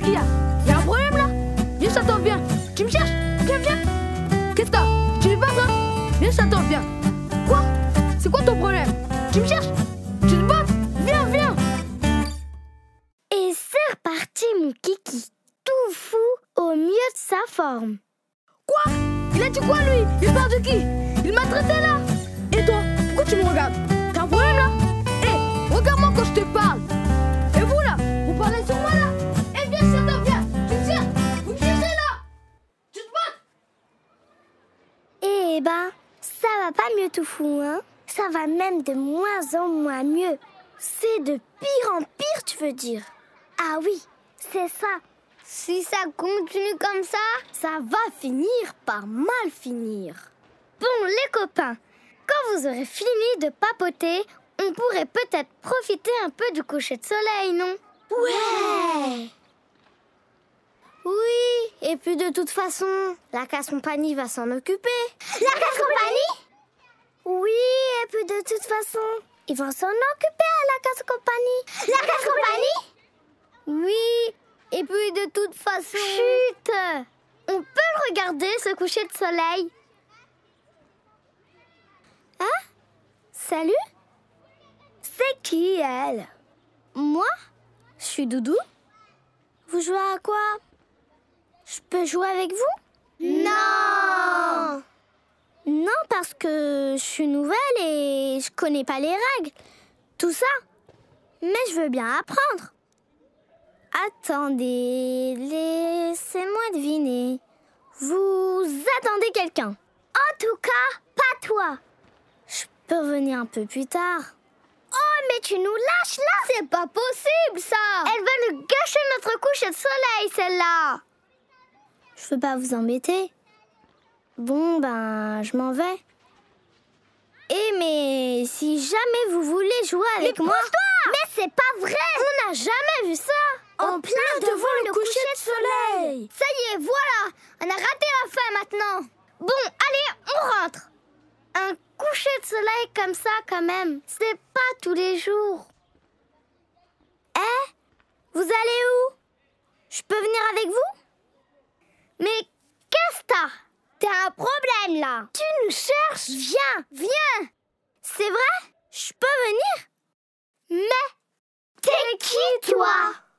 Qu'est-ce qu'il y a? Il y a un problème là? Viens, Satan, viens. Tu me cherches? Viens, viens. Qu'est-ce que t'as? Tu veux pas, toi? Viens, Satan, viens. Quoi? C'est quoi ton problème? Tu me cherches? Tu te bats? Viens, viens. Et c'est reparti, mon kiki, tout fou, au mieux de sa forme. Quoi? Il a dit quoi, lui? Il parle de qui? Il m'a traité là. Et toi, pourquoi tu me regardes? T'as un problème là? Hé, regarde-moi quand je te parle. Et vous là, vous parlez sur moi là? Eh viens, Satan, viens. Tu me cherches? Vous me cherchez là? Tu te bats? Eh ben, ça va pas mieux tout fou, hein? Ça va même de moins en moins mieux. C'est de pire en pire, tu veux dire? Ah oui, c'est ça. Si ça continue comme ça va finir par mal finir. Bon, les copains, quand vous aurez fini de papoter, on pourrait peut-être profiter un peu du coucher de soleil, non? Ouais! Oui, et puis de toute façon, la casse-compagnie va s'en occuper. La casse-compagnie? Oui, et puis de toute façon, ils vont s'en occuper à la casse-compagnie. La casse-compagnie? Oui, et puis de toute façon... Chut! On peut le regarder, ce coucher de soleil. Hein? Salut? C'est qui, elle? Moi? Je suis Doudou. Vous jouez à quoi? Je peux jouer avec vous? Non! Non, parce que je suis nouvelle et je connais pas les règles. Tout ça. Mais je veux bien apprendre. Attendez, laissez-moi deviner. Vous attendez quelqu'un? En tout cas, pas toi. Je peux venir un peu plus tard. Oh, mais tu nous lâches là! C'est pas possible, ça! Elle va nous gâcher notre coucher de soleil, celle-là! Je veux pas vous embêter. Bon, ben, je m'en vais. Eh, mais si jamais vous voulez jouer avec moi... Mais c'est pas vrai! On n'a jamais vu ça! En plein devant le coucher de soleil! Ça y est, voilà! On a raté la fin maintenant! Bon, allez, on rentre! Un coucher de soleil comme ça, quand même, c'est pas tous les jours. Vous allez où? Je peux venir avec vous? Mais qu'est-ce que t'as? T'as un problème, là. Tu nous cherches? Viens, viens. C'est vrai? Je peux venir? Mais t'es qui, toi?